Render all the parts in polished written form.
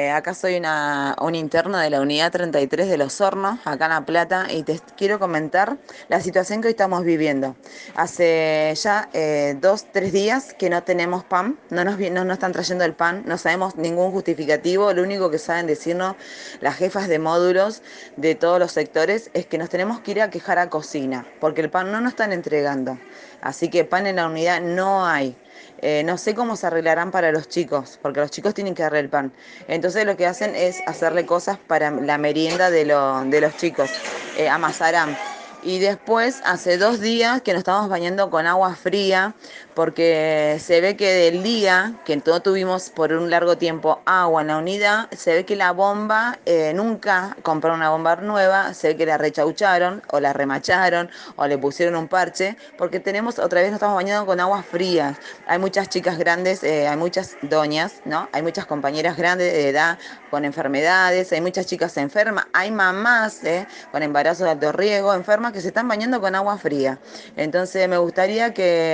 Acá soy un interno de la unidad 33 de Los Hornos, acá en La Plata, y te quiero comentar la situación que hoy estamos viviendo. Hace ya 2, 3 días que no tenemos pan, no nos están trayendo el pan, no sabemos ningún justificativo, lo único que saben decirnos las jefas de módulos de todos los sectores es que nos tenemos que ir a quejar a cocina, porque el pan no nos están entregando. Así que pan en la unidad no hay. No sé cómo se arreglarán para los chicos, porque los chicos tienen que darle el pan. Entonces lo que hacen es hacerle cosas para la merienda de los chicos. Amasarán. Y después, hace 2 días que nos estamos bañando con agua fría, porque se ve que del día que no tuvimos por un largo tiempo agua en la unidad, se ve que la bomba, nunca compraron una bomba nueva, se ve que la rechaucharon, o la remacharon, o le pusieron un parche, porque otra vez nos estamos bañando con aguas frías. Hay muchas chicas grandes, hay muchas doñas, ¿no? Hay muchas compañeras grandes de edad con enfermedades, hay muchas chicas enfermas, hay mamás con embarazo de alto riesgo, enfermas que se están bañando con agua fría. Entonces me gustaría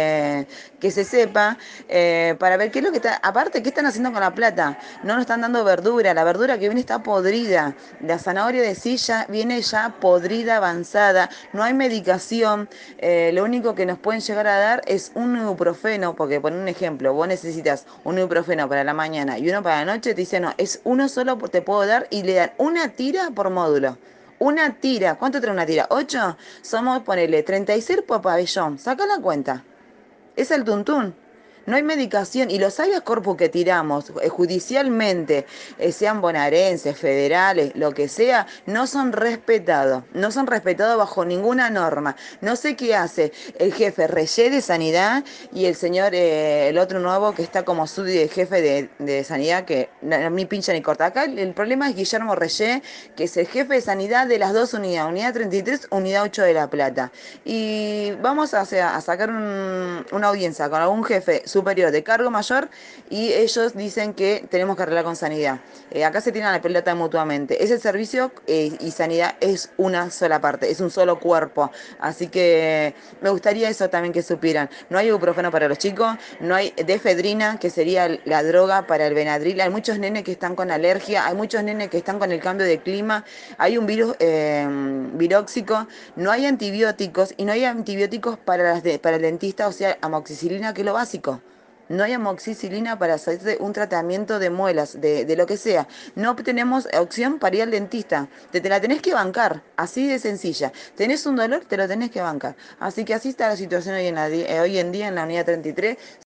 que se sepa, para ver qué es lo que está, aparte, qué están haciendo con la plata. No nos están dando verdura, la verdura que viene está podrida, la zanahoria de silla viene ya podrida, avanzada, no hay medicación, lo único que nos pueden llegar a dar es un ibuprofeno, porque por un ejemplo, vos necesitas un ibuprofeno para la mañana y uno para la noche, te dicen, no, es uno solo te puedo dar, y le dan una tira por módulo. Una tira, ¿cuánto trae una tira? ¿8? Somos, ponele, 36 por pabellón, saca la cuenta. Es el tuntún. No hay medicación y los habeas corpus que tiramos judicialmente, sean bonaerenses, federales, lo que sea, no son respetados. No son respetados bajo ninguna norma. No sé qué hace el jefe Reyes de Sanidad y el señor, el otro nuevo que está como jefe de Sanidad, que a mí pincha ni corta. Acá el problema es Guillermo Reyes, que es el jefe de Sanidad de las dos unidades, unidad 33, unidad 8 de La Plata. Y vamos a sacar una audiencia con algún jefe superior de cargo mayor y ellos dicen que tenemos que arreglar con sanidad. Acá se tiran la pelota mutuamente. Ese servicio y sanidad es una sola parte, es un solo cuerpo. Así que me gustaría eso también que supieran. No hay ibuprofeno para los chicos, no hay defedrina, que sería la droga para el Benadryl. Hay muchos nenes que están con alergia, hay muchos nenes que están con el cambio de clima, hay un virus viróxico, no hay antibióticos y no hay antibióticos para el dentista, o sea, amoxicilina, que es lo básico. No hay amoxicilina para hacerse un tratamiento de muelas, de lo que sea. No tenemos opción para ir al dentista. Te la tenés que bancar, así de sencilla. Tenés un dolor, te lo tenés que bancar. Así que así está la situación hoy en día en la unidad 33.